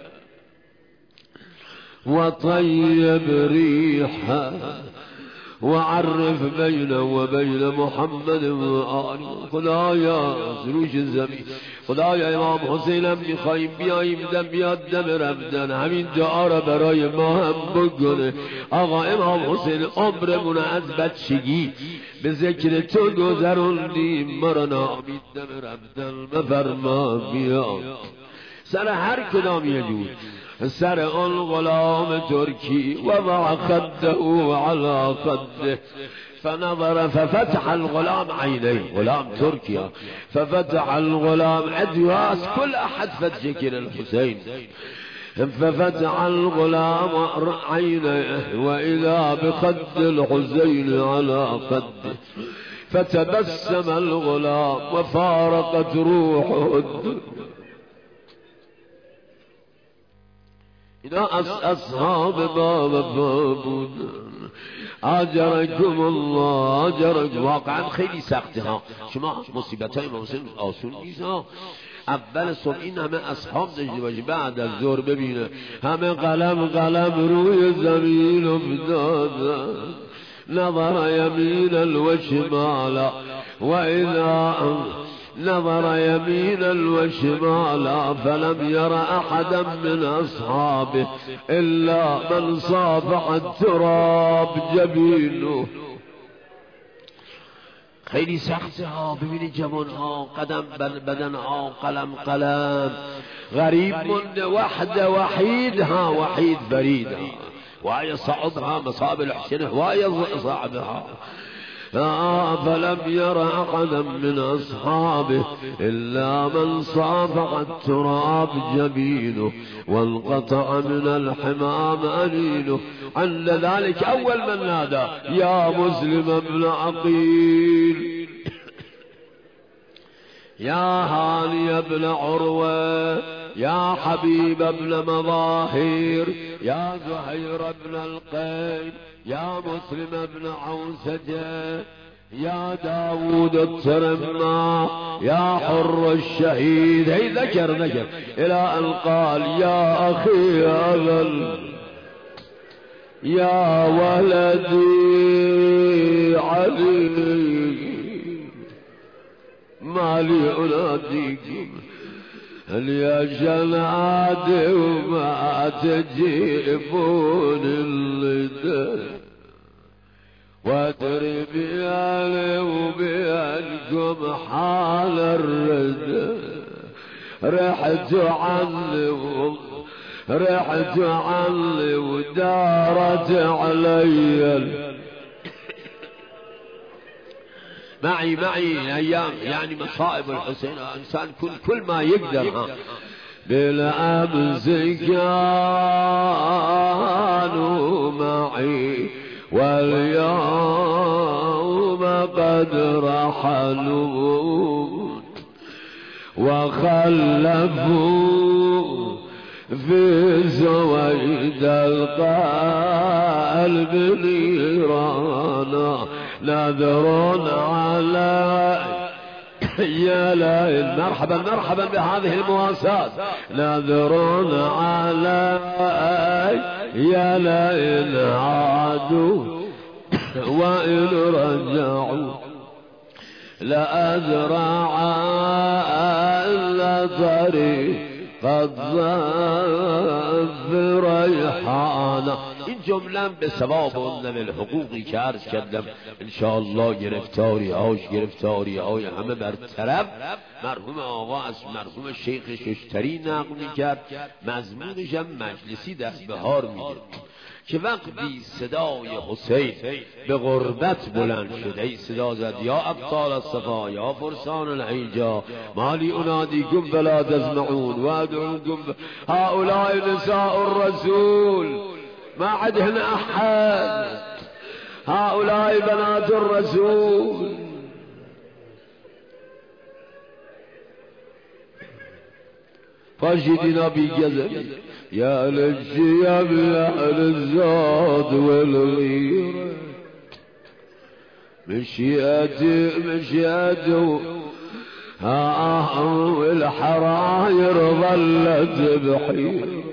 وطيب ريحه وعرف بينه وبين محمد وآله. خدایا سروش زمین، خدایا امام حسینم میخواییم بیاییم دم بیاد دم رفتن، همین دعا را برای ما هم بکنه. آقا امام حسین عمرمون از بچگی به ذکر تو گذروندیم، ما را نامید دم رفتن مفرما بیاد. سر هر کدام یه جور، سر آن غلام ترکی و مع خده و علا خده، فنظر ففتح الغلام عينيه، غلام تركيا، ففتح الغلام عدواس كل أحد فتح كلا الحسين، ففتح الغلام عينيه وإذا بخد الحسين على خده، فتبسم الغلام وفارقت روحه إلى أصحاب باب أجركم الله أجركم. واقعا خیلی سخته ها، شما مصیبت های مسلم آسون نیست ها. اول صبح این همه اصحاب داشته باشه، بعد از ظهر ببینه همه قلم روی زمین افتاده، نظر يمينا وشمالا وإذا نظر يمينا وشمالا فلم ير أحدا من أصحابه إلا من صافح التراب جبينه. خیلی سخته ها، ببینید جوان ها قدم بدن ها قلم غریب مونده، وحید ها، وحید فرید ها، وهي صعبها مصاب الحسين وهي صعبها. فلم ير أحدا من أصحابه إلا من صافح التراب جبينه وانقطع من الحمام أنينه. عند ذلك أول من نادى يا مسلم بن عقيل، يا هاني بن عروة، يا حبيب بن مظاهر، يا زهير بن القين، يا مسلم بن عوسجة، يا داود الترمى، يا حر الشهيد. هي ذكر إلى أن قال يا أخي أغل، يا ولدي علي، ما لي أناديكم هل يا جناد وما تجيبون اللدى، وادري بيالي وبينكم حال الردى. رحت عني ودارت علي معي ايام، يعني مصائب الحسين. انسان كل ما يقدر بالامس كانوا معي واليوم قد رحلوا وخلفوا في زويد القلب نيرانا. نذرون على يا ليل، مرحبا بهذه المواساة. نذرون على يا ليل عادوا وإن رجعوا لأزرعن طريق قد ظل ريحانا. این جمله به ثواب اون الحقوقی که عرض کردم انشاءالله گرفتاری های همه برطرف مرحوم آقا از مرحوم شیخ ششتری نقل میکرد. مضمونش هم مجلسی دست بهار میده که وقتی صدای حسین به غربت بلند شد، ای صدا زد یا ابطال الصفا یا فرسان الحیجا مالی انادیکم فلا تسمعون وادعوکم هؤلاء نساء الرسول ما عدهن احد، هؤلاء بنات الرسول. فاشدنا بجزم يا للشيب يا للزاد والغيرة، مشيئته والحراير ظلت بحيرة.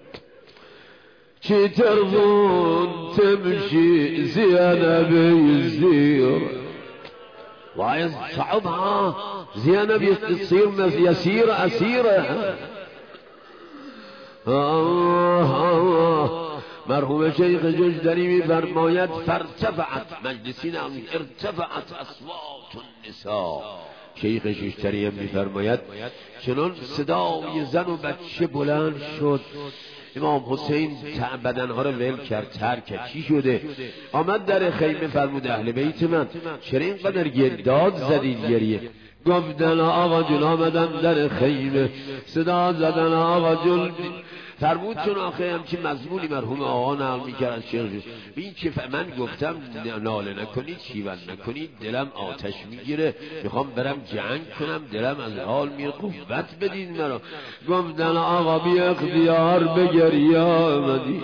شي ترضون تمشي زينب يزير، وعايز صعبها زينب تصير يسيرة أسيرة. مرحوم شیخ جوجدری می‌فرماید فارتفعت مجلسینا ارتفعت اصوات النساء. شیخ جوجدری می‌فرماید چنان صدای زن و بچه بلند شد امام حسین بدنها رو ول کرد، ترک چی شده؟ آمد در خیمه فرمود اهل بیت من چرا اینقدر داد زدید گریه؟ گفتن آقا جون آمدن در خیمه صدا زدن آقا جون. فرمود چون آخه همچین مضمونی مرحوم آقا نقل میکرد از شیخ این که من گفتم ناله نکنید شیون نکنید دلم آتش میگیره میخوام برم جنگ کنم دلم از حال میره قوت بدید مرا. گفتن آقا بی اختیار به گریه آمدی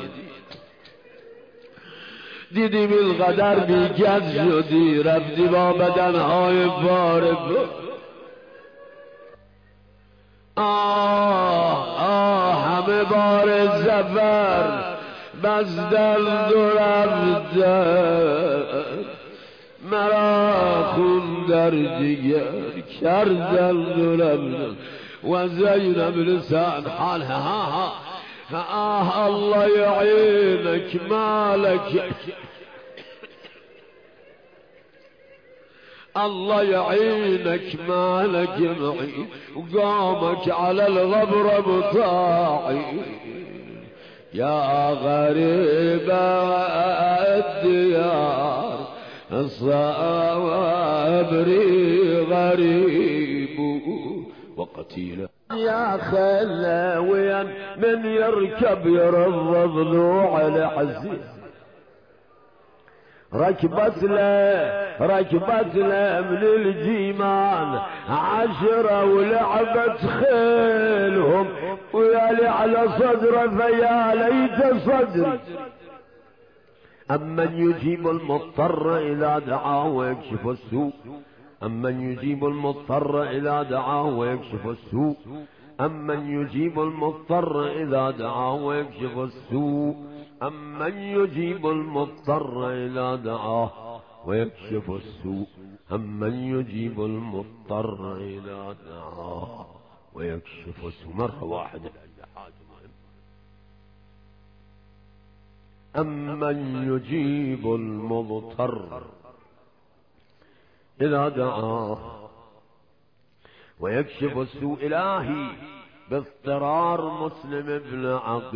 دیدی بالقدر بیگز شدی رفتی با بدنهای فارغ. همه بار زفر بس درد و رفتن مرا خون در جگر کردن و رفتن و زینب لسان حالها الله يعينك مالك الله يعينك مالك معين وقامك على الغبر مطاعي يا غريب الديار الصابري غريب وقتيل يا خلاويا من يركب يرضى ضلوع الحزين ركبت له من الجيمان 10 ولعبت خيلهم ويالي على صدره فيا ليت صدري. أمن يجيب المضطر إذا دعاه ويكشف السوء أمن يجيب المضطر إذا دعاه ويكشف السوء أمن يجيب المضطر إذا دعاه ويكشف السوء أمن يجيب المضطر إذا دعاه ويكشف السوء أمن يجيب المضطر إذا دعاه ويكشف السوء. مرة واحدة أمن يجيب المضطر إذا دعاه ويكشف السوء. إلهي باضطرار مسلم بن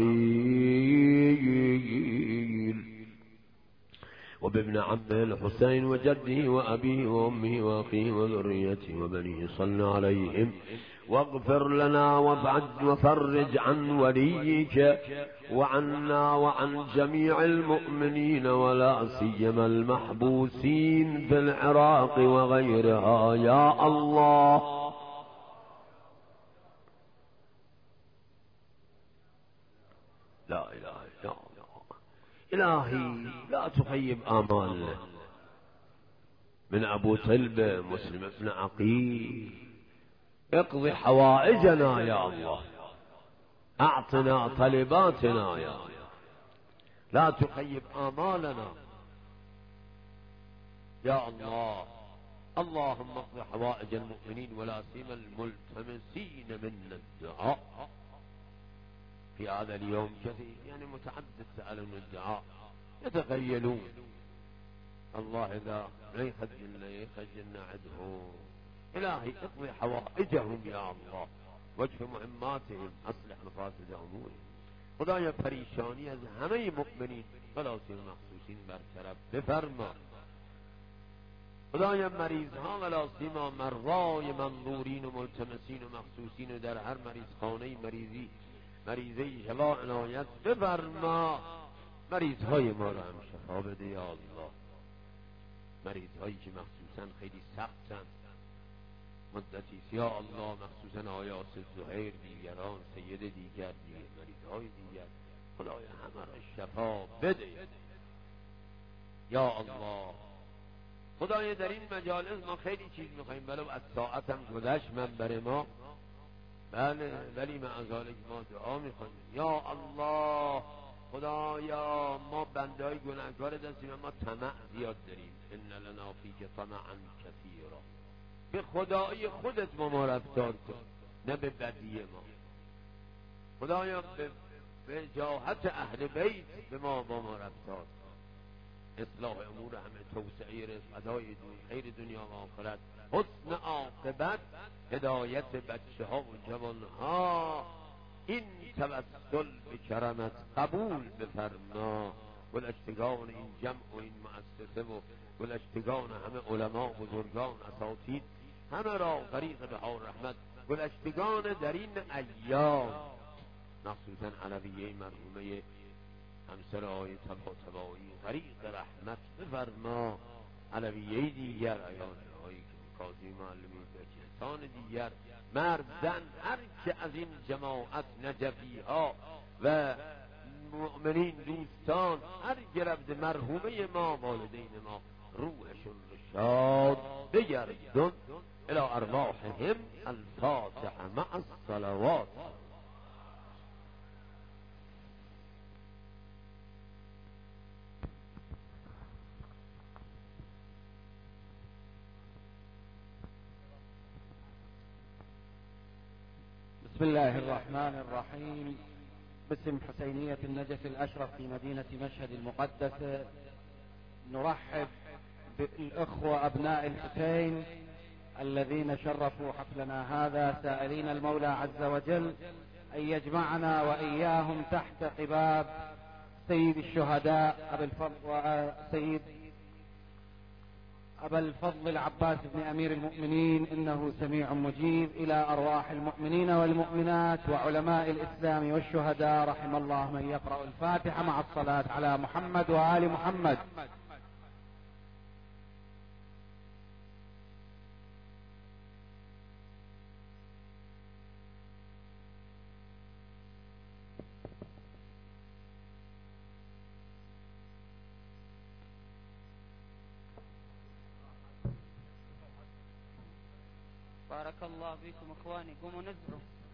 عقيل وبابن عمه الحسين وجده وأبيه وأمه وأخيه وذريته وبنيه صل عليهم واغفر لنا وفرج عن وليك وعنا وعن جميع المؤمنين ولا سيما المحبوسين في العراق وغيرها يا الله. لا إله إلا الله. إلهي لا تخيب آمالنا من أبو طلبة مسلم بن عقيل اقضي حوائجنا يا الله أعطنا طلباتنا يا الله لا تخيب آمالنا يا الله. اللهم اقضي حوائج المؤمنين ولا سيما الملتمسين منا الدعاء في هذا اليوم. كثير يعني متعدد سألون الدعاء يتخيلون الله إذا لا يخجلنا عده. إلهي اقضي حوائجهم يا الله واجف مهماتهم اصلح مفاسد امورهم. خدایا پریشانی از همه مؤمنین خلاصی مخصوصین برطرف بفرما. خدایا مریض ها خلاصی ما مرای منظورین و ملتمسین و مخصوصین و در هر مریض خانه مریضی شفا عنایت بفرما. مریض های ما را هم شفا بده یا الله. مریض هایی که مخصوصا خیلی سختن مدتی یا الله مخصوصا آیاس زهیر دیگران سید دیگر مریض های دیگر خدای همه را شفا بده یا الله. خدای در این مجالس ما خیلی چیز میخواییم ولو از ساعت هم گذشت منبر ما بله ولی معذالک ما دعا میخواییم یا الله. خدایا ما بنده های گناهکار دستیم ما طمع زیاد داریم. ان لنا فیک طمعا کثیرا. به خدایی خودت ما رفتار کن نه به بدی ما. خدایا به جاهت اهل بیت به ما رفتار کن. اصلاح امور همه توسعه رزق ادای خیر دنیا و آخرت حسن عاقبت هدایت بچه ها و جوان ها این توسل به کرمت قبول بفرما. گلشتگان این جمع و این مؤسسه و گلشتگان همه علما بزرگان اساتید همه را غریق بحار رحمت، گلشتگان در این ایام مخصوصا علویه مرحومه همسر آقای طباطبایی غریق رحمت بفرما. علویه دیگر ایان آقای کاظمی معلمی در کسان دیگر، مرد زن هر که از این جماعت نجفی ها و مؤمنین دوستان هر گرفت مرحومه ما والدین ما روحشون شاد بگردن الى ارواحهم الفاتحه مع الصلوات. بسم الله الرحمن الرحيم. باسم حسينية النجف الأشرف في مدينة مشهد المقدس نرحب بالأخوة أبناء الحسين الذين شرفوا حفلنا هذا، سائلين المولى عز وجل أن يجمعنا وإياهم تحت قباب سيد الشهداء أبا الفضل العباس بن أمير المؤمنين، إنه سميع مجيب، إلى أرواح المؤمنين والمؤمنات وعلماء الإسلام والشهداء. رحم الله من يقرأ الفاتحة مع الصلاة على محمد وآل محمد. بارك الله فيكم اخواني، قوموا نزلوا.